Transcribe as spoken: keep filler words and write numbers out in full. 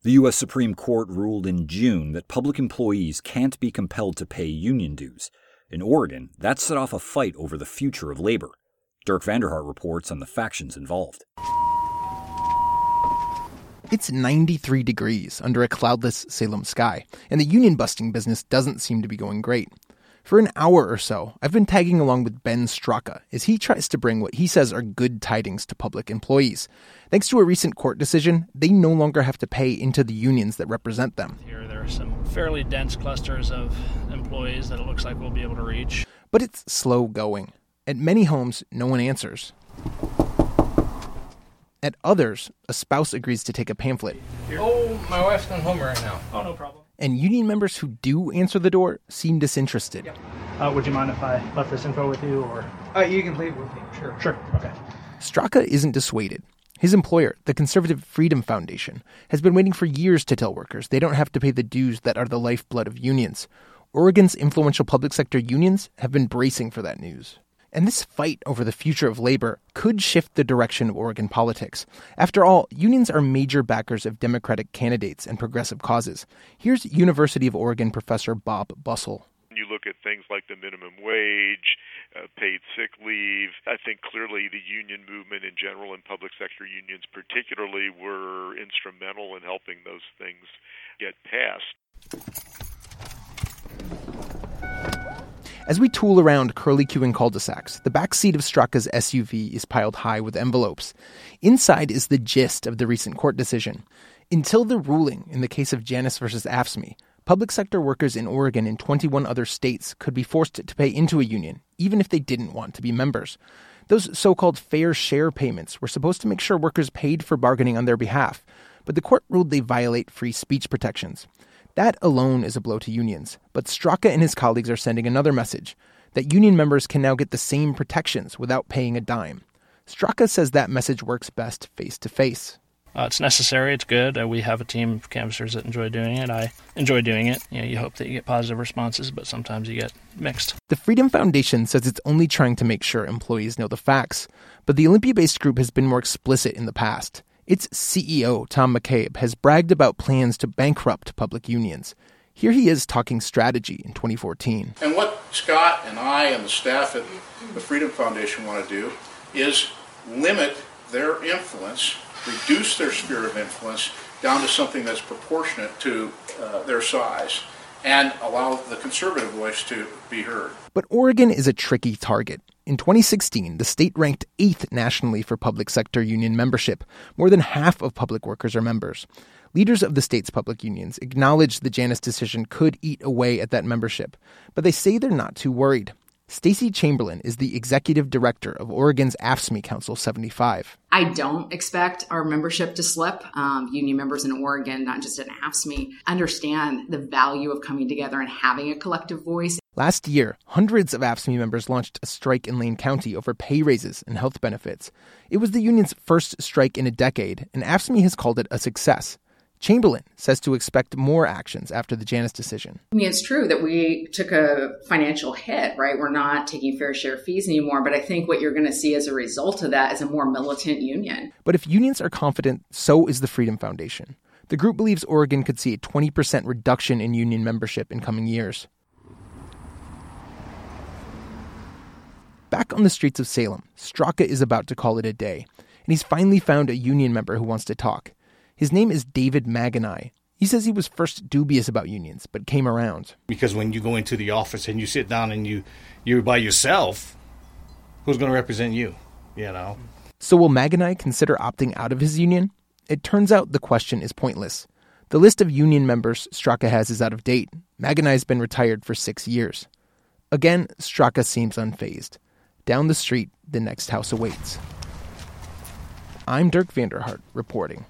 The U S Supreme Court ruled in June that public employees can't be compelled to pay union dues. In Oregon, that set off a fight over the future of labor. Dirk Vanderhart reports on the factions involved. It's ninety-three degrees under a cloudless Salem sky, and the union-busting business doesn't seem to be going great. For an hour or so, I've been tagging along with Ben Straka as he tries to bring what he says are good tidings to public employees. Thanks to a recent court decision, they no longer have to pay into the unions that represent them. Here, there are some fairly dense clusters of employees that it looks like we'll be able to reach. But it's slow going. At many homes, no one answers. At others, a spouse agrees to take a pamphlet. Oh, my wife's not home right now. Oh, no problem. And union members who do answer the door seem disinterested. Yep. Uh, would you mind if I left this info with you, or? Uh, you can leave with me, sure. Sure, okay. Straka isn't dissuaded. His employer, the Conservative Freedom Foundation, has been waiting for years to tell workers they don't have to pay the dues that are the lifeblood of unions. Oregon's influential public sector unions have been bracing for that news. And this fight over the future of labor could shift the direction of Oregon politics. After all, unions are major backers of Democratic candidates and progressive causes. Here's University of Oregon professor Bob Bussell. You look at things like the minimum wage, uh, paid sick leave. I think clearly the union movement in general and public sector unions particularly were instrumental in helping those things get passed. As we tool around curly-cueing cul-de-sacs, the back seat of Straka's S U V is piled high with envelopes. Inside is the gist of the recent court decision. Until the ruling in the case of Janus versus AFSCME, public sector workers in Oregon and twenty-one other states could be forced to pay into a union, even if they didn't want to be members. Those so-called fair share payments were supposed to make sure workers paid for bargaining on their behalf, but the court ruled they violate free speech protections. That alone is a blow to unions, but Straka and his colleagues are sending another message, that union members can now get the same protections without paying a dime. Straka says that message works best face-to-face. Uh, it's necessary, it's good. Uh, we have a team of canvassers that enjoy doing it. I enjoy doing it. You know, you hope that you get positive responses, but sometimes you get mixed. The Freedom Foundation says it's only trying to make sure employees know the facts, but the Olympia-based group has been more explicit in the past. Its C E O, Tom McCabe, has bragged about plans to bankrupt public unions. Here he is talking strategy in twenty fourteen. And what Scott and I and the staff at the Freedom Foundation want to do is limit their influence, reduce their sphere of influence down to something that's proportionate to uh, their size, and allow the conservative voice to be heard. But Oregon is a tricky target. In twenty sixteen, the state ranked eighth nationally for public sector union membership. More than half of public workers are members. Leaders of the state's public unions acknowledge the Janus decision could eat away at that membership, but they say they're not too worried. Stacey Chamberlain is the executive director of Oregon's AFSCME Council seventy-five. I don't expect our membership to slip. Um, union members in Oregon, not just at AFSCME, understand the value of coming together and having a collective voice. Last year, hundreds of AFSCME members launched a strike in Lane County over pay raises and health benefits. It was the union's first strike in a decade, and AFSCME has called it a success. Chamberlain says to expect more actions after the Janus decision. I mean, it's true that we took a financial hit, right? We're not taking fair share fees anymore, but I think what you're going to see as a result of that is a more militant union. But if unions are confident, so is the Freedom Foundation. The group believes Oregon could see a twenty percent reduction in union membership in coming years. Back on the streets of Salem, Straka is about to call it a day, and he's finally found a union member who wants to talk. His name is David Maganai. He says he was first dubious about unions, but came around. Because when you go into the office and you sit down and you, you're by yourself, who's going to represent you, you know? So will Maganai consider opting out of his union? It turns out the question is pointless. The list of union members Straka has is out of date. Maganai's been retired for six years. Again, Straka seems unfazed. Down the street, the next house awaits. I'm Dirk Vanderhart, reporting.